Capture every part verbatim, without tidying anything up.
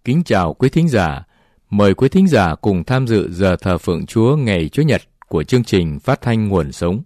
Kính chào quý thính giả. Mời quý thính giả cùng tham dự giờ thờ phượng Chúa ngày Chủ nhật của chương trình phát thanh Nguồn Sống.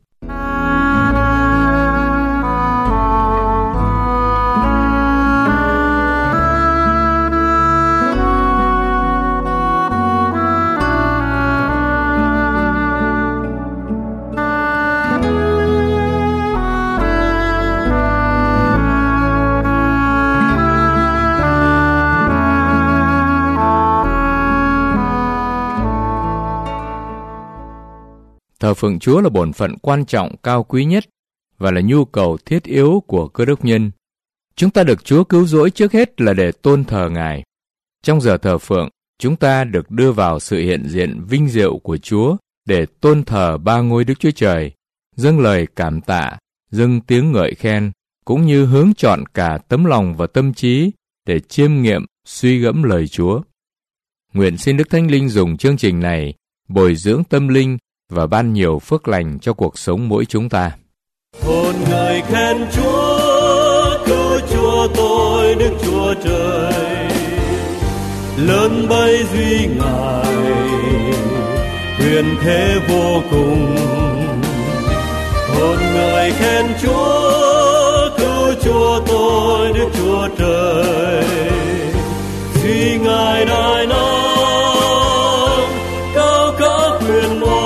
Thờ phượng Chúa là bổn phận quan trọng cao quý nhất và là nhu cầu thiết yếu của cơ đốc nhân. Chúng ta được Chúa cứu rỗi trước hết là để tôn thờ Ngài. Trong giờ thờ phượng, chúng ta được đưa vào sự hiện diện vinh diệu của Chúa để tôn thờ ba ngôi Đức Chúa Trời, dâng lời cảm tạ, dâng tiếng ngợi khen, cũng như hướng chọn cả tấm lòng và tâm trí để chiêm nghiệm, suy gẫm lời Chúa. Nguyện xin Đức Thánh Linh dùng chương trình này bồi dưỡng tâm linh và ban nhiều phước lành cho cuộc sống mỗi chúng ta. Hồn người khen Chúa, cứu Chúa tôi Đức Chúa Trời, lớn bấy duy Ngài, quyền thế vô cùng. Hồn người khen Chúa, cứu Chúa tôi Đức Chúa Trời, duy Ngài đại năng, cao cả quyền oai.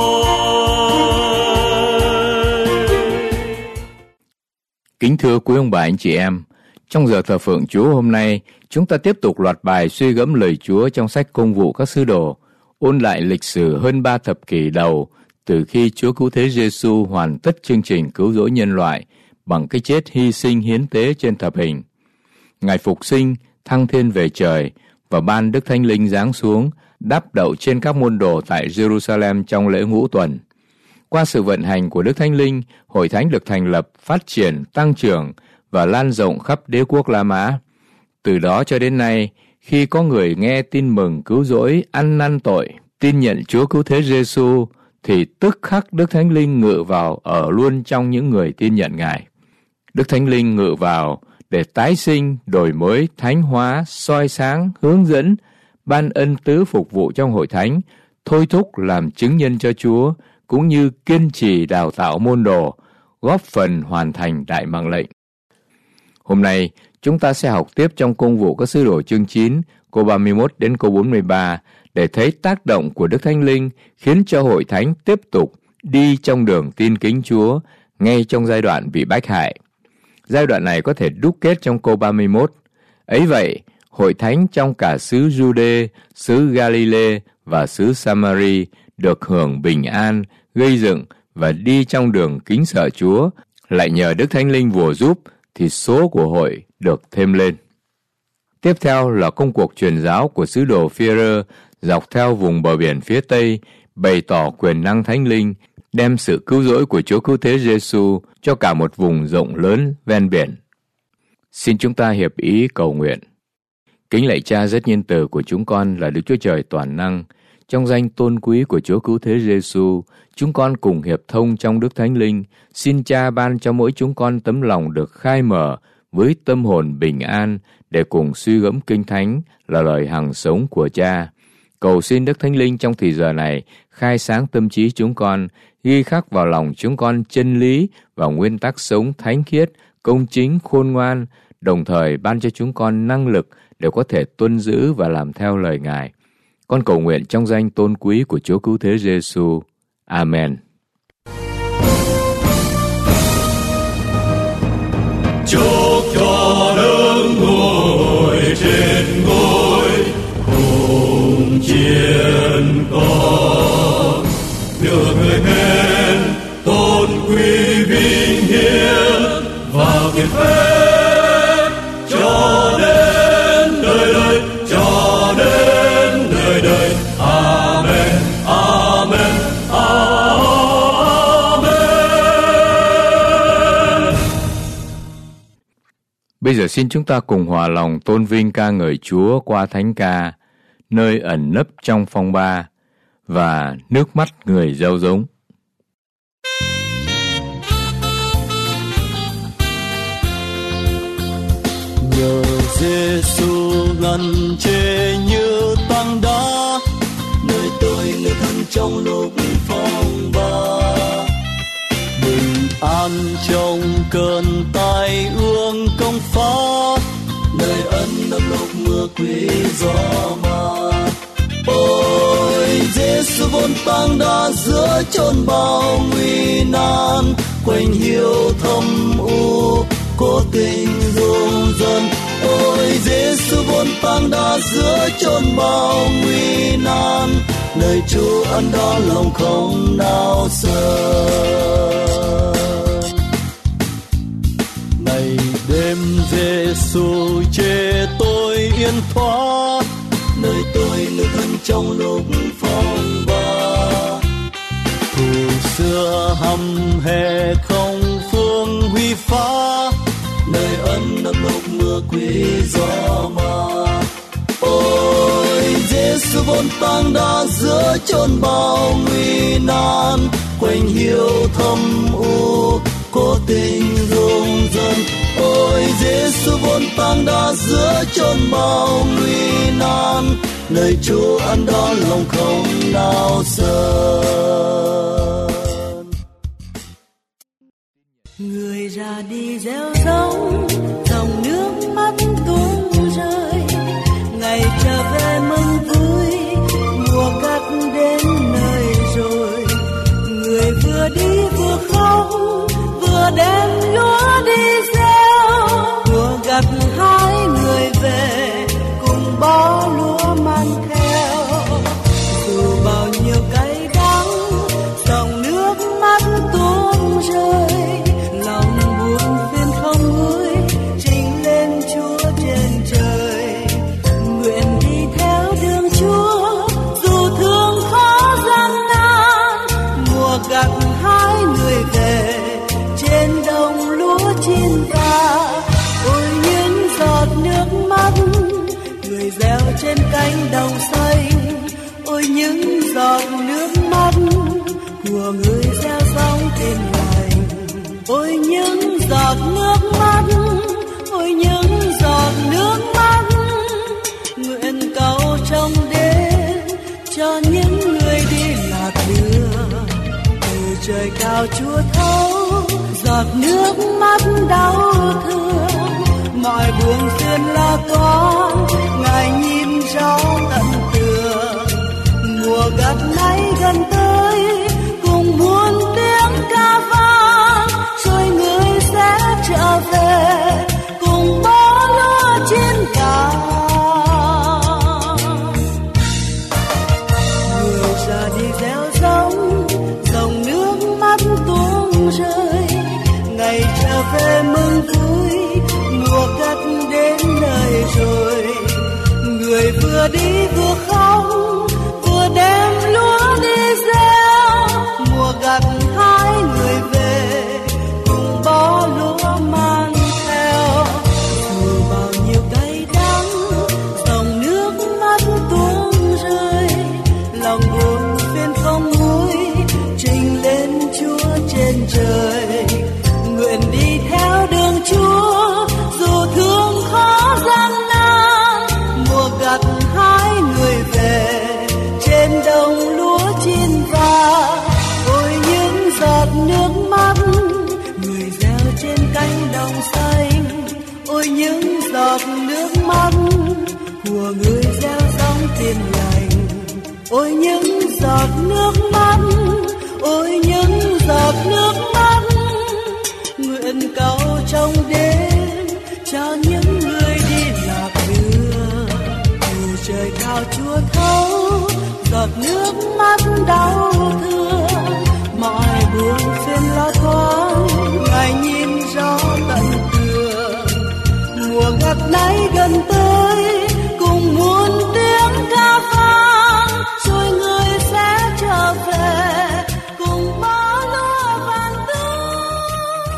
Kính thưa quý ông bà anh chị em, trong giờ thờ phượng Chúa hôm nay, chúng ta tiếp tục loạt bài suy gẫm lời Chúa trong sách Công vụ các sứ đồ, ôn lại lịch sử hơn ba thập kỷ đầu từ khi Chúa Cứu Thế Giêsu hoàn tất chương trình cứu rỗi nhân loại bằng cái chết hy sinh hiến tế trên thập hình. Ngài phục sinh, thăng thiên về trời và ban Đức Thánh Linh giáng xuống, đáp đậu trên các môn đồ tại Jerusalem trong lễ ngũ tuần. Qua sự vận hành của Đức Thánh Linh, Hội Thánh được thành lập, phát triển, tăng trưởng và lan rộng khắp đế quốc La Mã. Từ đó cho đến nay, khi có người nghe tin mừng cứu rỗi, ăn năn tội, tin nhận Chúa Cứu Thế Giêsu, thì tức khắc Đức Thánh Linh ngự vào ở luôn trong những người tin nhận Ngài. Đức Thánh Linh ngự vào để tái sinh, đổi mới, thánh hóa, soi sáng, hướng dẫn, ban ân tứ phục vụ trong Hội Thánh, thôi thúc làm chứng nhân cho Chúa, cũng như kiên trì đào tạo môn đồ, góp phần hoàn thành đại mạng lệnh. Hôm nay, chúng ta sẽ học tiếp trong Công vụ các sứ đồ chương chín, câu ba mươi mốt đến câu bốn mươi ba, để thấy tác động của Đức Thánh Linh khiến cho Hội Thánh tiếp tục đi trong đường tin kính Chúa, ngay trong giai đoạn bị bách hại. Giai đoạn này có thể đúc kết trong câu ba mươi mốt. Ấy vậy, Hội Thánh trong cả xứ Giu-đê, xứ Ga-li-lê và xứ Sa-ma-ri được hưởng bình an, gây dựng và đi trong đường kính sợ Chúa, lại nhờ Đức Thánh Linh vùa giúp thì số của hội được thêm lên. Tiếp theo là công cuộc truyền giáo của sứ đồ Phi-e-rơ dọc theo vùng bờ biển phía Tây, bày tỏ quyền năng Thánh Linh, đem sự cứu rỗi của Chúa Cứu Thế Giêsu cho cả một vùng rộng lớn ven biển. Xin chúng ta hiệp ý cầu nguyện. Kính lạy Cha rất nhân từ của chúng con là Đức Chúa Trời toàn năng, trong danh tôn quý của Chúa Cứu Thế Giêsu, chúng con cùng hiệp thông trong Đức Thánh Linh, xin Cha ban cho mỗi chúng con tấm lòng được khai mở với tâm hồn bình an để cùng suy gẫm Kinh Thánh là lời hằng sống của Cha. Cầu xin Đức Thánh Linh trong thời giờ này khai sáng tâm trí chúng con, ghi khắc vào lòng chúng con chân lý và nguyên tắc sống thánh khiết, công chính, khôn ngoan, đồng thời ban cho chúng con năng lực để có thể tuân giữ và làm theo lời Ngài. Con cầu nguyện trong danh tôn quý của Chúa Cứu Thế Giêsu. Amen. Chúc cho Đấng ngồi trên ngôi cùng chiến con, được người khen tôn quý vinh hiển và kiệt phép cho đến đời đời, cho đến đời đời. Amen, amen, amen. Bây giờ xin chúng ta cùng hòa lòng tôn vinh ca ngợi Chúa qua thánh ca Nơi ẩn nấp trong phong ba và Nước mắt người gieo giống. Nhờ Giêsu ngăn chê trong lúc phong ba. Bình an trong cơn tai ương công phá, nơi ân đắp lúc mưa quý gió mát. Ôi Giêsu vốn tăng đã giữa chốn bao nguy nan, quanh hiu thâm u cố tình dung dân. Ôi Giêsu vốn tăng đã giữa chốn bao nguy nan, nơi Chúa ăn đó lòng không nào sợ. Ngày đêm Giêsu chê tôi yên thoát, nơi tôi lưu thân trong lúc phong ba. Thù xưa hăm hè không phương huy phá, nơi ân đắp lúc mưa quý gió mát. Ôi Giêsu vốn tăng đã giữa chốn bao nguy nan, quanh hiu thâm u cố tình dung dân. Ôi Giêsu vốn tăng đã giữa chốn bao nguy nan, nơi Chúa ăn đó lòng không nào sợ. Người ra đi gieo giống, dòng nước mắt tuôn rơi, ngày trở về mừng vui, mùa cắt đến nơi rồi. Người vừa đi vừa khóc, vừa đem lúa đi gieo, mùa gặt hái người về cùng bó lúa mang theo. Dù bao nhiêu cay đắng, dòng nước mắt tuôn rơi, lòng buồn phiền không nguôi trình lên Chúa trên trời. Nguyện đi theo đường Chúa dù thương khó gian nan, mùa gặt hái người về trên đồng lúa chín và. Ôi những giọt nước mắt người gieo trên cánh đồng xanh, ôi những giọt nước mắt của người gieo giống tin lành. Ôi những giọt nước mắt, ôi những giọt nước mắt, nguyện cầu trong đêm cho những người đi lạc đường. Từ trời cao Chúa thấu giọt nước mắt đau thương, mọi buồn phiền lo toan Ngài nhìn rõ tận tường. Mùa gặt nay gần tới, cùng muôn tiếng ca vang, rồi người sẽ trở về cùng bó lúa trên cạn. Người ra đi gieo giống, dòng nước mắt tuôn rơi, ngày trở về mừng vui, mùa cắt đến nơi rồi. Người vừa đi vừa khóc, vừa đem lúa đi gieo, mùa gặt hái người về cùng bó lúa mang theo. Dù bao nhiêu cay đắng, dòng nước mắt tuôn rơi, lòng buồn phiền không nguôi trình lên Chúa trên trời. Nguyện đi theo đường Chúa dù thương khó gian nan, mùa gặt hái người về trên đồng lúa chín và. Ôi những giọt nước mắt người gieo trên cánh đồng xanh, ôi những giọt nước mắt của người gieo giống tin lành. Ôi những giọt nước mắt, ôi những giọt nước mắt, nguyện cầu trong đêm cho những người đi lạc đường. Từ trời cao Chúa thấu giọt nước mắt đau thương, mọi buồn phiền lo toan Ngài nhìn rõ tận tường. Mùa gặt nay gần tới, cùng muôn tiếng ca vang, rồi người sẽ trở về cùng bó lúa vàng tươi.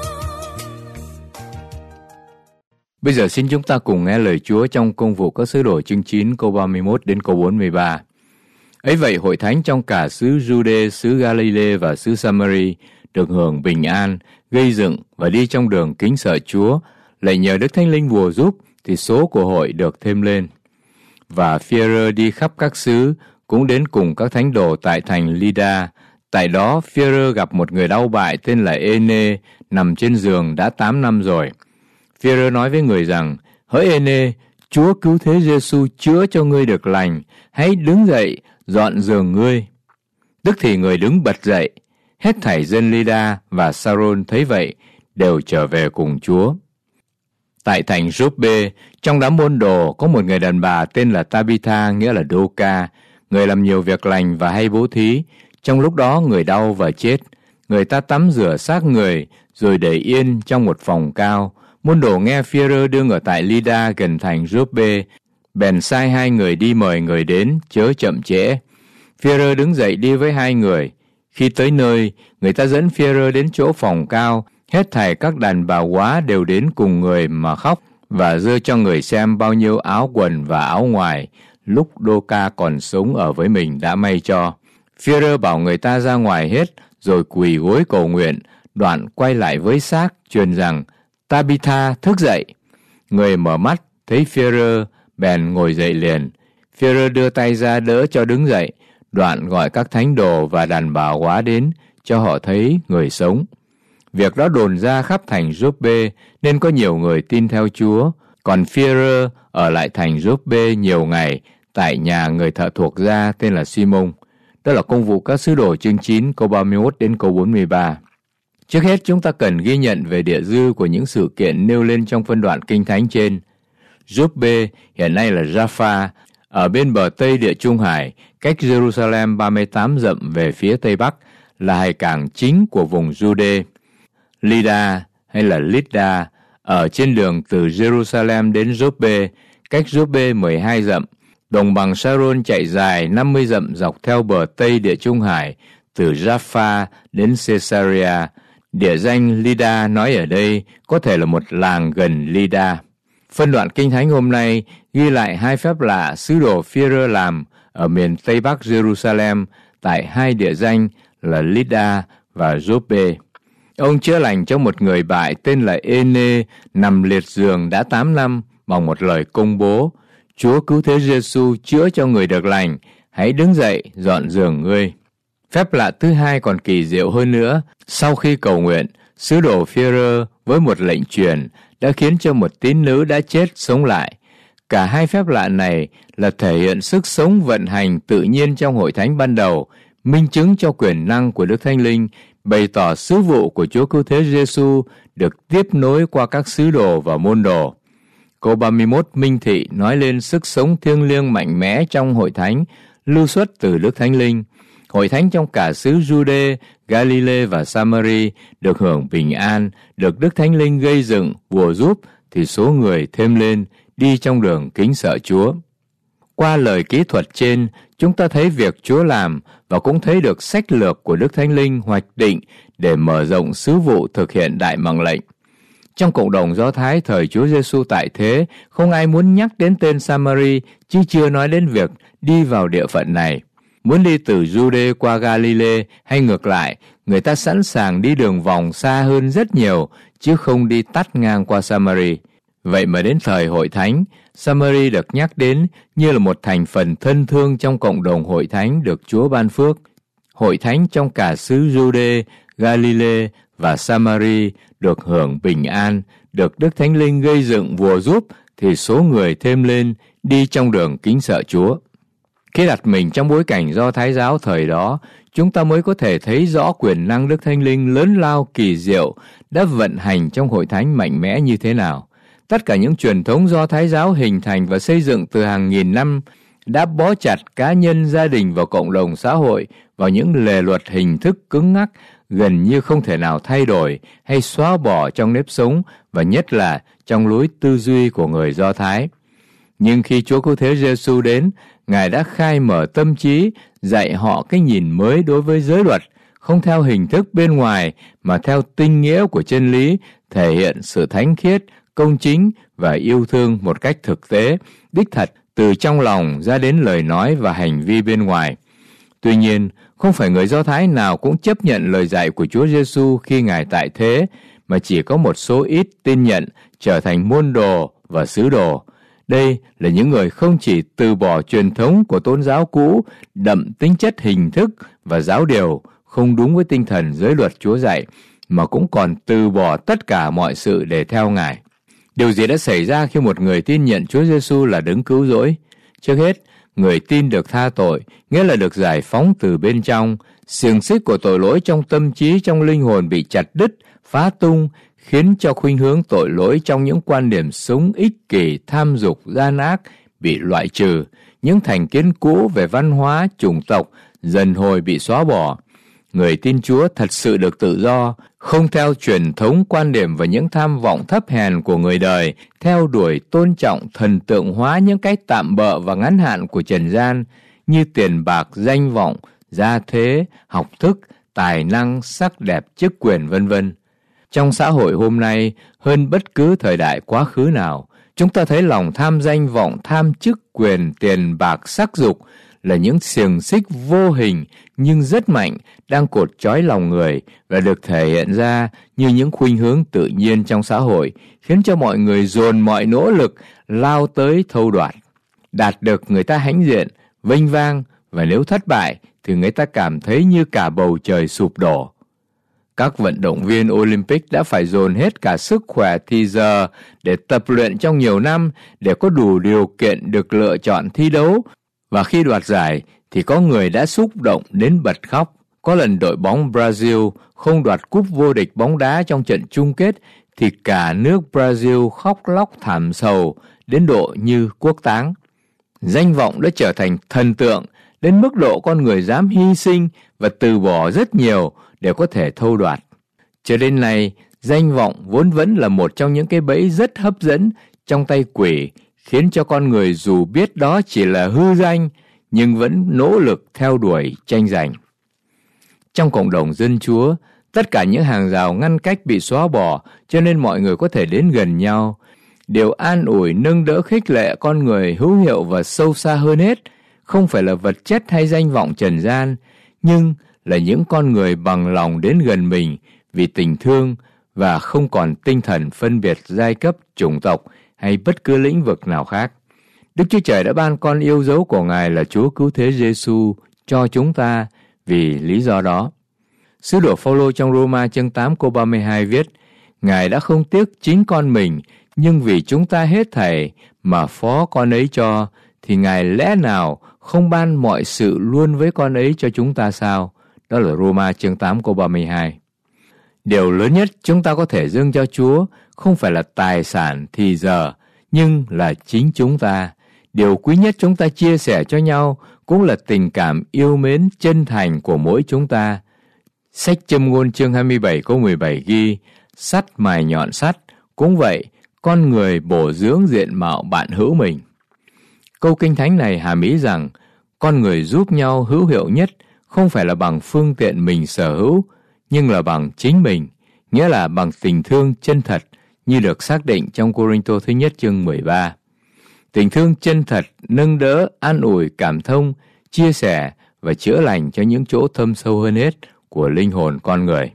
Bây giờ xin chúng ta cùng nghe lời Chúa trong Công vụ các sứ đồ chương chín câu ba mươi mốt đến câu bốn mươi ba. Ấy vậy hội thánh trong cả xứ Jude, xứ Galilee và xứ Samari được hưởng bình an, gây dựng và đi trong đường kính sợ Chúa, lại nhờ Đức Thánh Linh bùa giúp thì số của hội được thêm lên. Và Phi-e-rơ đi khắp các xứ, cũng đến cùng các thánh đồ tại thành Lydda. Tại đó, Phi-e-rơ gặp một người đau bại tên là Ê-nê, nằm trên giường đã tám năm rồi. Phi-e-rơ nói với người rằng: Hỡi Ê-nê, Chúa Cứu Thế Giê-xu chữa cho ngươi được lành, hãy đứng dậy, dọn giường ngươi. Tức thì người đứng bật dậy. Hết thảy dân Lydda và Sa-rôn thấy vậy, đều trở về cùng Chúa. Tại thành Giô-pê, trong đám môn đồ có một người đàn bà tên là Ta-bi-tha, nghĩa là Đô-ca, người làm nhiều việc lành và hay bố thí. Trong lúc đó người đau và chết. Người ta tắm rửa xác người, rồi để yên trong một phòng cao. Môn đồ nghe Phi-e-rơ đương ở tại Lydda gần thành Giô-pê, bèn sai hai người đi mời người đến, chớ chậm trễ. Phi-e-rơ đứng dậy đi với hai người. Khi tới nơi, người ta dẫn Phi-e-rơ đến chỗ phòng cao. Hết thảy các đàn bà quá đều đến cùng người mà khóc và giơ cho người xem bao nhiêu áo quần và áo ngoài, lúc Đô-ca còn sống ở với mình đã may cho. Phi-e-rơ bảo người ta ra ngoài hết, rồi quỳ gối cầu nguyện, đoạn quay lại với xác, truyền rằng: Ta-bi-tha, thức dậy. Người mở mắt, thấy Phi-e-rơ, bèn ngồi dậy liền. Phi-e-rơ đưa tay ra đỡ cho đứng dậy, đoạn gọi các thánh đồ và đàn bà quá đến, cho họ thấy người sống. Việc đó đồn ra khắp thành Giô-pê, nên có nhiều người tin theo Chúa. Còn Phi-e-rơ ở lại thành Giô-pê nhiều ngày, tại nhà người thợ thuộc gia tên là Si-mông. Đó là Công vụ các sứ đồ chương chín, câu ba mươi mốt đến câu bốn mươi ba. Trước hết chúng ta cần ghi nhận về địa dư của những sự kiện nêu lên trong phân đoạn kinh thánh trên. Giô-pê hiện nay là Gia-pha, ở bên bờ Tây Địa Trung Hải, cách Jerusalem ba mươi tám dặm về phía Tây Bắc, là hải cảng chính của vùng Giu-đê. Lydda hay là Lydda ở trên đường từ Jerusalem đến Giô-pê, cách Giô-pê mười hai dặm. Đồng bằng Sa-rôn chạy dài năm mươi dặm dọc theo bờ Tây Địa Trung Hải, từ Gia-pha đến Caesarea. Địa danh Lydda nói ở đây có thể là một làng gần Lydda. Phân đoạn kinh thánh hôm nay ghi lại hai phép lạ sứ đồ Phi-e-rơ làm ở miền Tây Bắc Jerusalem tại hai địa danh là Lydda và Giô-pê. Ông chữa lành cho một người bại tên là Ê-nê nằm liệt giường đã tám năm bằng một lời công bố: Chúa Cứu Thế Giê-xu chữa cho người được lành, hãy đứng dậy, dọn giường ngươi. Phép lạ thứ hai còn kỳ diệu hơn nữa. Sau khi cầu nguyện, sứ đồ Phi-e-rơ với một lệnh truyền đã khiến cho một tín nữ đã chết sống lại. Cả hai phép lạ này là thể hiện sức sống vận hành tự nhiên trong hội thánh ban đầu, minh chứng cho quyền năng của Đức Thánh Linh, bày tỏ sứ vụ của Chúa Cứu Thế Giê-xu được tiếp nối qua các sứ đồ và môn đồ. Câu ba mươi mốt minh thị nói lên sức sống thiêng liêng mạnh mẽ trong hội thánh, lưu xuất từ Đức Thánh Linh. Hội thánh trong cả xứ Giu-đê, Ga-li-lê và Sa-ma-ri được hưởng bình an, được Đức Thánh Linh gây dựng, bùa giúp, thì số người thêm lên, đi trong đường kính sợ Chúa. Qua lời kỹ thuật trên, chúng ta thấy việc Chúa làm và cũng thấy được sách lược của Đức Thánh Linh hoạch định để mở rộng sứ vụ thực hiện đại mạng lệnh. Trong cộng đồng Do Thái thời Chúa Giê-xu tại thế, không ai muốn nhắc đến tên Sa-ma-ri, chứ chưa nói đến việc đi vào địa phận này. Muốn đi từ Giu-đê qua Ga-li-lê hay ngược lại, người ta sẵn sàng đi đường vòng xa hơn rất nhiều, chứ không đi tắt ngang qua Sa-ma-ri. Vậy mà đến thời hội thánh, Sa-ma-ri được nhắc đến như là một thành phần thân thương trong cộng đồng hội thánh được Chúa ban phước. Hội thánh trong cả xứ Giu-đê, Ga-li-lê và Sa-ma-ri được hưởng bình an, được Đức Thánh Linh gây dựng vùa giúp, thì số người thêm lên, đi trong đường kính sợ Chúa. Khi đặt mình trong bối cảnh Do Thái giáo thời đó, chúng ta mới có thể thấy rõ quyền năng Đức Thánh Linh lớn lao kỳ diệu đã vận hành trong hội thánh mạnh mẽ như thế nào. Tất cả những truyền thống Do Thái giáo hình thành và xây dựng từ hàng nghìn năm đã bó chặt cá nhân, gia đình và cộng đồng xã hội vào những lề luật hình thức cứng ngắc, gần như không thể nào thay đổi hay xóa bỏ trong nếp sống và nhất là trong lối tư duy của người Do Thái. Nhưng khi Chúa Cứu Thế Giê-xu đến, Ngài đã khai mở tâm trí, dạy họ cái nhìn mới đối với giới luật, không theo hình thức bên ngoài mà theo tinh nghĩa của chân lý, thể hiện sự thánh khiết, công chính và yêu thương một cách thực tế, đích thật từ trong lòng ra đến lời nói và hành vi bên ngoài. Tuy nhiên, không phải người Do Thái nào cũng chấp nhận lời dạy của Chúa Giê-xu khi Ngài tại thế, mà chỉ có một số ít tin nhận trở thành môn đồ và sứ đồ. Đây là những người không chỉ từ bỏ truyền thống của tôn giáo cũ, đậm tính chất hình thức và giáo điều, không đúng với tinh thần giới luật Chúa dạy, mà cũng còn từ bỏ tất cả mọi sự để theo Ngài. Điều gì đã xảy ra khi một người tin nhận Chúa Giêsu là đấng cứu rỗi? Trước hết, người tin được tha tội, nghĩa là được giải phóng từ bên trong. Xiềng xích của tội lỗi trong tâm trí, trong linh hồn bị chặt đứt, phá tung, khiến cho khuynh hướng tội lỗi trong những quan điểm sống ích kỷ, tham dục, gian ác bị loại trừ. Những thành kiến cũ về văn hóa, chủng tộc dần hồi bị xóa bỏ. Người tin Chúa thật sự được tự do, không theo truyền thống quan điểm và những tham vọng thấp hèn của người đời, theo đuổi tôn trọng thần tượng hóa những cái tạm bợ và ngắn hạn của trần gian như tiền bạc, danh vọng, gia thế, học thức, tài năng, sắc đẹp, chức quyền vân vân. Trong xã hội hôm nay, hơn bất cứ thời đại quá khứ nào, chúng ta thấy lòng tham danh vọng, tham chức quyền, tiền bạc, sắc dục là những xiềng xích vô hình nhưng rất mạnh đang cột trói lòng người và được thể hiện ra như những khuynh hướng tự nhiên trong xã hội, khiến cho mọi người dồn mọi nỗ lực lao tới thâu đoạt. Đạt được người ta hãnh diện, vênh vang, và nếu thất bại thì người ta cảm thấy như cả bầu trời sụp đổ. Các vận động viên Olympic đã phải dồn hết cả sức khỏe thì giờ để tập luyện trong nhiều năm để có đủ điều kiện được lựa chọn thi đấu. Và khi đoạt giải thì có người đã xúc động đến bật khóc. Có lần đội bóng Brazil không đoạt cúp vô địch bóng đá trong trận chung kết thì cả nước Brazil khóc lóc thảm sầu đến độ như quốc táng. Danh vọng đã trở thành thần tượng đến mức độ con người dám hy sinh và từ bỏ rất nhiều để có thể thâu đoạt. Cho đến nay, danh vọng vốn vẫn là một trong những cái bẫy rất hấp dẫn trong tay quỷ, khiến cho con người dù biết đó chỉ là hư danh, nhưng vẫn nỗ lực theo đuổi tranh giành. Trong cộng đồng dân Chúa, tất cả những hàng rào ngăn cách bị xóa bỏ, cho nên mọi người có thể đến gần nhau. Điều an ủi, nâng đỡ, khích lệ con người hữu hiệu và sâu xa hơn hết, không phải là vật chất hay danh vọng trần gian, nhưng là những con người bằng lòng đến gần mình vì tình thương và không còn tinh thần phân biệt giai cấp, chủng tộc hay bất cứ lĩnh vực nào khác. Đức Chúa Trời đã ban con yêu dấu của Ngài là Chúa Cứu Thế Giêsu cho chúng ta vì lý do đó. Sứ đồ Phao-lô trong Roma chương tám câu ba mươi hai viết: Ngài đã không tiếc chính con mình, nhưng vì chúng ta hết thảy mà phó con ấy cho, thì Ngài lẽ nào không ban mọi sự luôn với con ấy cho chúng ta sao? Đó là Roma chương tám câu ba mươi hai. Điều lớn nhất chúng ta có thể dâng cho Chúa không phải là tài sản thì giờ, nhưng là chính chúng ta. Điều quý nhất chúng ta chia sẻ cho nhau cũng là tình cảm yêu mến chân thành của mỗi chúng ta. Sách Châm Ngôn chương hai mươi bảy câu mười bảy ghi: Sắt mài nhọn sắt, cũng vậy, con người bổ dưỡng diện mạo bạn hữu mình. Câu Kinh Thánh này hàm ý rằng con người giúp nhau hữu hiệu nhất không phải là bằng phương tiện mình sở hữu, nhưng là bằng chính mình, nghĩa là bằng tình thương chân thật như được xác định trong Cô-rinh-tô thứ nhất chương mười ba. Tình thương chân thật nâng đỡ, an ủi, cảm thông, chia sẻ và chữa lành cho những chỗ thâm sâu hơn hết của linh hồn con người.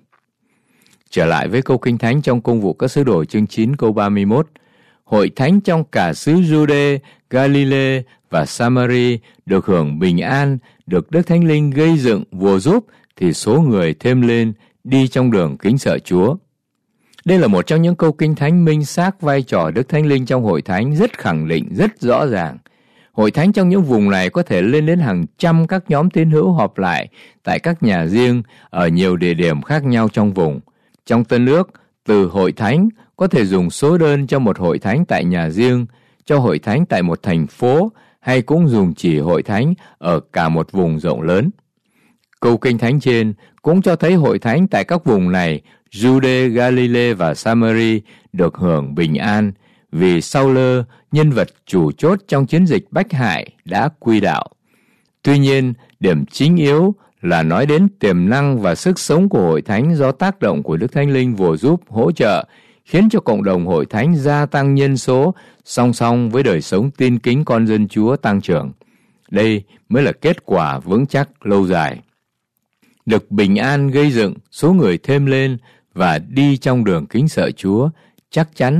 Trở lại với câu Kinh Thánh trong Công vụ các sứ đồ chương chín câu ba mươi mốt: Hội thánh trong cả xứ Giu-đê, Ga-li-lê và Sa-ma-ri được hưởng bình an, được Đức Thánh Linh gây dựng vùa giúp, thì số người thêm lên đi trong đường kính sợ Chúa. Đây là một trong những câu Kinh Thánh minh xác vai trò Đức Thánh Linh trong hội thánh, rất khẳng định, rất rõ ràng. Hội thánh trong những vùng này có thể lên đến hàng trăm các nhóm tín hữu họp lại tại các nhà riêng ở nhiều địa điểm khác nhau trong vùng. Trong Tân Ước, từ hội thánh có thể dùng số đơn cho một hội thánh tại nhà riêng, cho hội thánh tại một thành phố, hay cũng dùng chỉ hội thánh ở cả một vùng rộng lớn. Câu Kinh Thánh trên cũng cho thấy hội thánh tại các vùng này, Giu-đê, Ga-li-lê và Sa-ma-ri được hưởng bình an, vì Sau-lơ, nhân vật chủ chốt trong chiến dịch bách hại, đã quy đạo. Tuy nhiên, điểm chính yếu là nói đến tiềm năng và sức sống của hội thánh do tác động của Đức Thánh Linh vồ giúp hỗ trợ, khiến cho cộng đồng hội thánh gia tăng nhân số song song với đời sống tin kính con dân Chúa tăng trưởng. Đây mới là kết quả vững chắc lâu dài. Được bình an gây dựng, số người thêm lên và đi trong đường kính sợ Chúa chắc chắn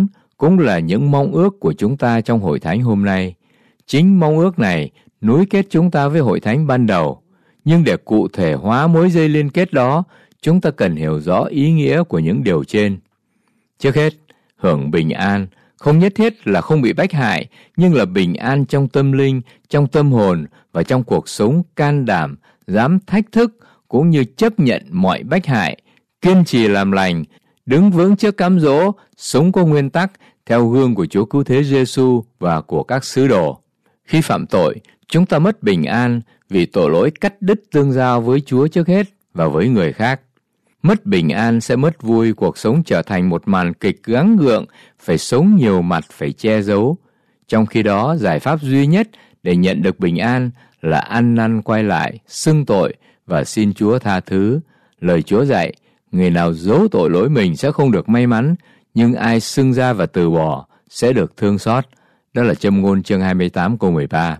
cũng là những mong ước của chúng ta trong hội thánh hôm nay. Chính mong ước này nối kết chúng ta với hội thánh ban đầu. Nhưng để cụ thể hóa mối dây liên kết đó, chúng ta cần hiểu rõ ý nghĩa của những điều trên. Trước hết, hưởng bình an không nhất thiết là không bị bách hại, nhưng là bình an trong tâm linh, trong tâm hồn và trong cuộc sống can đảm, dám thách thức cũng như chấp nhận mọi bách hại, kiên trì làm lành, đứng vững trước cám dỗ, sống có nguyên tắc theo gương của Chúa Cứu Thế Giêsu và của các sứ đồ. Khi phạm tội, chúng ta mất bình an vì tội lỗi cắt đứt tương giao với Chúa trước hết và với người khác. Mất bình an sẽ mất vui, cuộc sống trở thành một màn kịch gắng gượng, phải sống nhiều mặt, phải che giấu. Trong khi đó, giải pháp duy nhất để nhận được bình an là ăn năn quay lại, xưng tội và xin Chúa tha thứ. Lời Chúa dạy, người nào giấu tội lỗi mình sẽ không được may mắn, nhưng ai xưng ra và từ bỏ sẽ được thương xót. Đó là Châm ngôn chương hai mươi tám câu mười ba.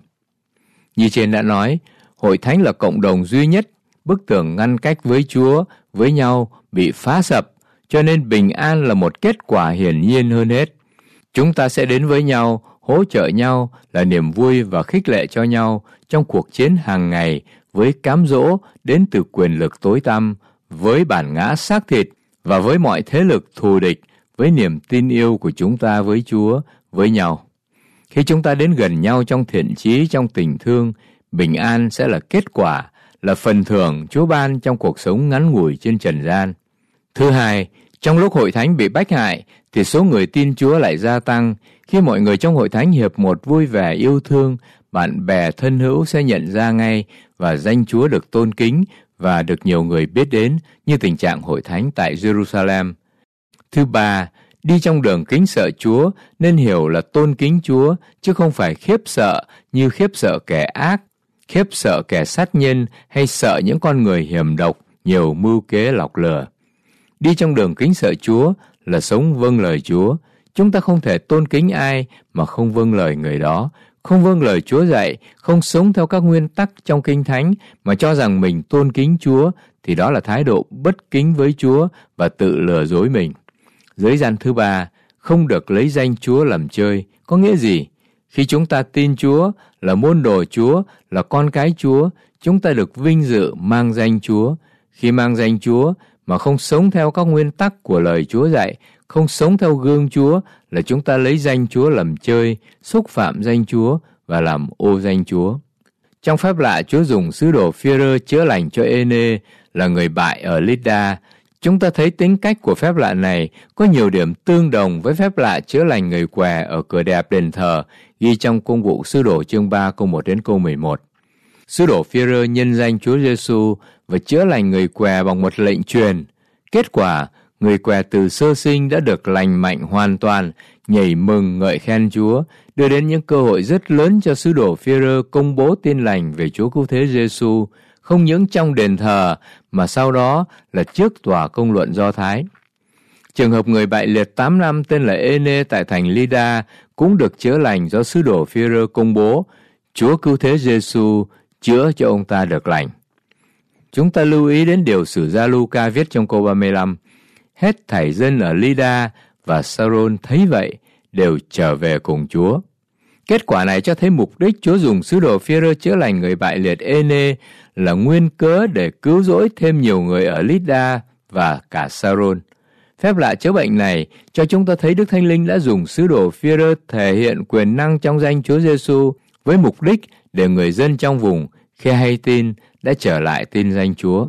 Như trên đã nói, hội thánh là cộng đồng duy nhất, bức tường ngăn cách với Chúa, với nhau bị phá sập, cho nên bình an là một kết quả hiển nhiên hơn hết. Chúng ta sẽ đến với nhau, hỗ trợ nhau là niềm vui và khích lệ cho nhau trong cuộc chiến hàng ngày với cám dỗ đến từ quyền lực tối tăm, với bản ngã xác thịt và với mọi thế lực thù địch, với niềm tin yêu của chúng ta với Chúa, với nhau. Khi chúng ta đến gần nhau trong thiện chí, trong tình thương, bình an sẽ là kết quả, là phần thưởng Chúa ban trong cuộc sống ngắn ngủi trên trần gian. Thứ hai, trong lúc hội thánh bị bách hại, thì số người tin Chúa lại gia tăng. Khi mọi người trong hội thánh hiệp một vui vẻ yêu thương, bạn bè thân hữu sẽ nhận ra ngay và danh Chúa được tôn kính và được nhiều người biết đến, như tình trạng hội thánh tại Jerusalem. Thứ ba, đi trong đường kính sợ Chúa nên hiểu là tôn kính Chúa, chứ không phải khiếp sợ như khiếp sợ kẻ ác, khiếp sợ kẻ sát nhân hay sợ những con người hiểm độc, nhiều mưu kế lọc lừa. Đi trong đường kính sợ Chúa là sống vâng lời Chúa. Chúng ta không thể tôn kính ai mà không vâng lời người đó, không vâng lời Chúa dạy, không sống theo các nguyên tắc trong Kinh Thánh mà cho rằng mình tôn kính Chúa, thì đó là thái độ bất kính với Chúa và tự lừa dối mình. Giới gian thứ ba, không được lấy danh Chúa làm chơi. Có nghĩa gì? Khi chúng ta tin Chúa, là môn đồ Chúa, là con cái Chúa, chúng ta được vinh dự mang danh Chúa. Khi mang danh Chúa mà không sống theo các nguyên tắc của lời Chúa dạy, không sống theo gương Chúa, là chúng ta lấy danh Chúa làm chơi, xúc phạm danh Chúa và làm ô danh Chúa. Trong phép lạ, Chúa dùng sứ đồ Phi-e-rơ chữa lành cho Ê-nê là người bại ở Lydda. Chúng ta thấy tính cách của phép lạ này có nhiều điểm tương đồng với phép lạ chữa lành người què ở cửa đẹp đền thờ, ghi trong Công vụ Sứ đồ chương ba câu một đến câu mười một. Sứ đồ Phi-e-rơ nhân danh Chúa Giêsu và chữa lành người què bằng một lệnh truyền. Kết quả, người què từ sơ sinh đã được lành mạnh hoàn toàn, nhảy mừng ngợi khen Chúa, đưa đến những cơ hội rất lớn cho sứ đồ Phi-e-rơ công bố tin lành về Chúa Cứu Thế Giêsu, không những trong đền thờ mà sau đó là trước tòa công luận Do Thái. Trường hợp người bại liệt tám năm tên là Ê-nê tại thành Lydda cũng được chữa lành do sứ đồ Phi-e-rơ công bố, Chúa Cứu Thế Giêsu chữa cho ông ta được lành. Chúng ta lưu ý đến điều sử gia Luca viết trong câu ba mươi lăm. Hết thảy dân ở Lydda và Saron thấy vậy, đều trở về cùng Chúa. Kết quả này cho thấy mục đích Chúa dùng sứ đồ Phi-e-rơ chữa lành người bại liệt Ê-nê là nguyên cớ để cứu rỗi thêm nhiều người ở Lydda và cả Saron. Phép lạ chữa bệnh này cho chúng ta thấy Đức Thánh Linh đã dùng sứ đồ Phi-e-rơ thể hiện quyền năng trong danh Chúa Giêsu với mục đích để người dân trong vùng khi hay tin đã trở lại tin danh Chúa.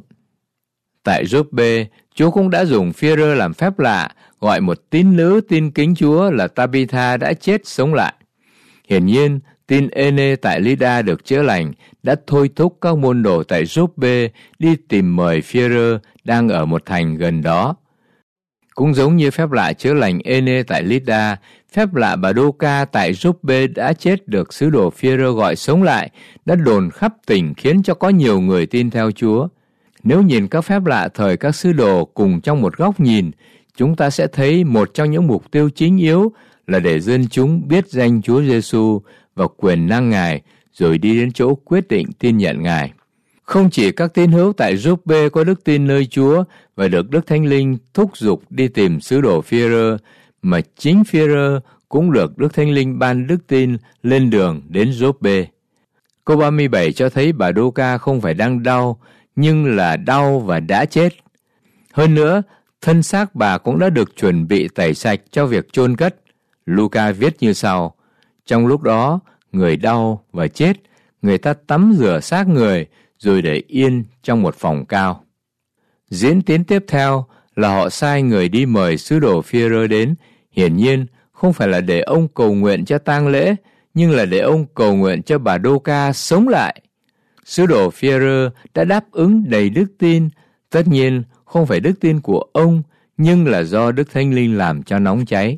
Tại Giô-pê, Chúa cũng đã dùng Phi-e-rơ làm phép lạ, gọi một tín nữ tin kính Chúa là Ta-bi-tha đã chết sống lại. Hiển nhiên, tin Ê-nê tại Lydda được chữa lành đã thôi thúc các môn đồ tại Giô-pê đi tìm mời Phi-e-rơ đang ở một thành gần đó. Cũng giống như phép lạ chữa lành Ê-nê tại Lydda, phép lạ bà Đô-ca tại Giô-pê đã chết được sứ đồ Phi-e-rơ gọi sống lại, đã đồn khắp tỉnh khiến cho có nhiều người tin theo Chúa. Nếu nhìn các phép lạ thời các sứ đồ cùng trong một góc nhìn, chúng ta sẽ thấy một trong những mục tiêu chính yếu là để dân chúng biết danh Chúa Giêsu và quyền năng Ngài, rồi đi đến chỗ quyết định tin nhận Ngài. Không chỉ các tín hữu tại Giô-pê có đức tin nơi Chúa và được Đức Thánh Linh thúc giục đi tìm sứ đồ Phi-e-rơ, mà chính Phi-e-rơ cũng được Đức Thánh Linh ban đức tin lên đường đến Giô-pê. Câu ba mươi bảy cho thấy bà Đô-ca không phải đang đau, nhưng là đau và đã chết. Hơn nữa, thân xác bà cũng đã được chuẩn bị tẩy sạch cho việc chôn cất. Luca viết như sau: trong lúc đó, người đau và chết, người ta tắm rửa xác người rồi để yên trong một phòng cao. Diễn tiến tiếp theo là họ sai người đi mời sứ đồ Phi-e-rơ đến, hiển nhiên không phải là để ông cầu nguyện cho tang lễ, nhưng là để ông cầu nguyện cho bà Đô-ca sống lại. Sứ đồ Phi-e-rơ đã đáp ứng đầy đức tin, tất nhiên không phải đức tin của ông, nhưng là do Đức Thánh Linh làm cho nóng cháy.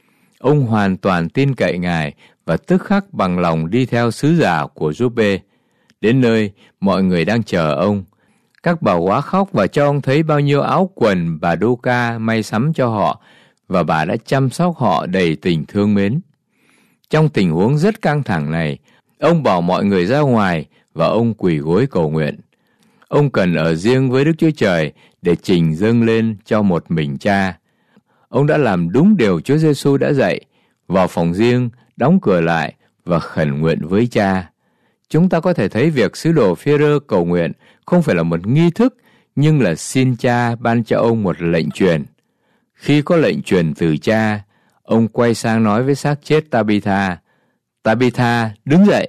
Ông hoàn toàn tin cậy Ngài và tức khắc bằng lòng đi theo sứ giả của Giô-pê. Đến nơi, mọi người đang chờ ông. Các bà quá khóc và cho ông thấy bao nhiêu áo quần bà Đô-ca may sắm cho họ, và bà đã chăm sóc họ đầy tình thương mến. Trong tình huống rất căng thẳng này, ông bảo mọi người ra ngoài và ông quỳ gối cầu nguyện. Ông cần ở riêng với Đức Chúa Trời để trình dâng lên cho một mình Cha. Ông đã làm đúng điều Chúa Giêsu đã dạy, vào phòng riêng, đóng cửa lại và khẩn nguyện với Cha. Chúng ta có thể thấy việc sứ đồ Phi-e-rơ cầu nguyện không phải là một nghi thức, nhưng là xin Cha ban cho ông một lệnh truyền. Khi có lệnh truyền từ Cha, ông quay sang nói với xác chết Tabitha: Tabitha, đứng dậy.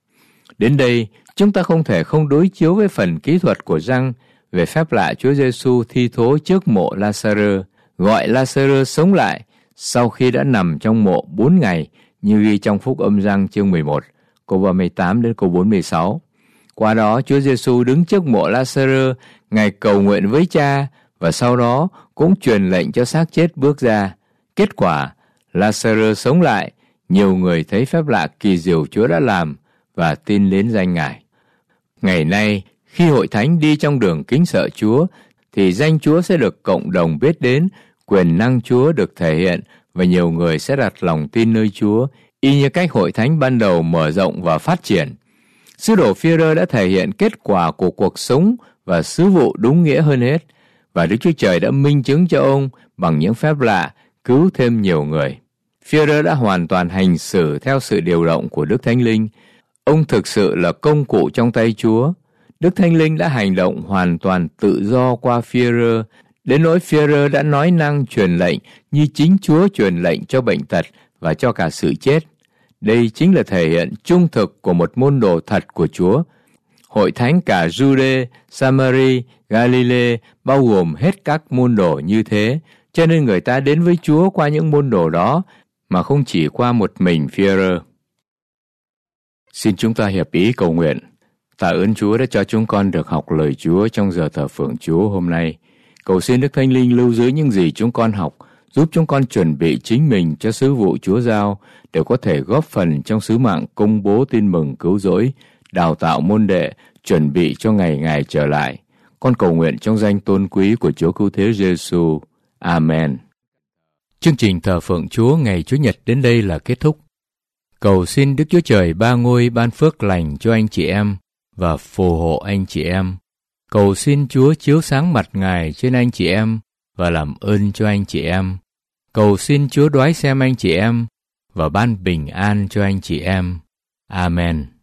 Đến đây, chúng ta không thể không đối chiếu với phần kỹ thuật của Giăng về phép lạ Chúa Giêsu thi thố trước mộ La-sa-rơ, gọi La-sa-rơ sống lại sau khi đã nằm trong mộ bốn ngày, như ghi trong Phúc Âm Giăng chương mười một, câu ba mươi tám đến câu bốn mươi sáu. Qua đó, Chúa Giêsu đứng trước mộ La-sa-rơ, Ngài cầu nguyện với Cha và sau đó cũng truyền lệnh cho xác chết bước ra. Kết quả, La-sa-rơ sống lại, nhiều người thấy phép lạ kỳ diệu Chúa đã làm và tin đến danh Ngài. Ngày nay, khi hội thánh đi trong đường kính sợ Chúa, thì danh Chúa sẽ được cộng đồng biết đến, quyền năng Chúa được thể hiện và nhiều người sẽ đặt lòng tin nơi Chúa, y như cách hội thánh ban đầu mở rộng và phát triển. Sứ đồ Phi-e-rơ đã thể hiện kết quả của cuộc sống và sứ vụ đúng nghĩa hơn hết, và Đức Chúa Trời đã minh chứng cho ông bằng những phép lạ, cứu thêm nhiều người. Phi-e-rơ đã hoàn toàn hành xử theo sự điều động của Đức Thánh Linh. Ông thực sự là công cụ trong tay Chúa. Đức Thánh Linh đã hành động hoàn toàn tự do qua Phi-e-rơ, đến nỗi Phi-e-rơ đã nói năng truyền lệnh như chính Chúa truyền lệnh cho bệnh tật và cho cả sự chết. Đây chính là thể hiện trung thực của một môn đồ thật của Chúa. Hội thánh cả Giu-đê, Sa-ma-ri, Ga-li-lê bao gồm hết các môn đồ như thế, cho nên người ta đến với Chúa qua những môn đồ đó, mà không chỉ qua một mình Phi-e-rơ. Xin chúng ta hiệp ý cầu nguyện. Tạ ơn Chúa đã cho chúng con được học lời Chúa trong giờ thờ phượng Chúa hôm nay. Cầu xin Đức Thánh Linh lưu giữ những gì chúng con học, giúp chúng con chuẩn bị chính mình cho sứ vụ Chúa giao, để có thể góp phần trong sứ mạng công bố tin mừng cứu rỗi, đào tạo môn đệ, chuẩn bị cho ngày Ngài trở lại. Con cầu nguyện trong danh tôn quý của Chúa Cứu Thế Giêsu. Amen. Chương trình thờ phượng Chúa ngày Chủ nhật đến đây là kết thúc. Cầu xin Đức Chúa Trời ba ngôi ban phước lành cho anh chị em và phù hộ anh chị em. Cầu xin Chúa chiếu sáng mặt Ngài trên anh chị em và làm ơn cho anh chị em. Cầu xin Chúa đoái xem anh chị em và ban bình an cho anh chị em. Amen.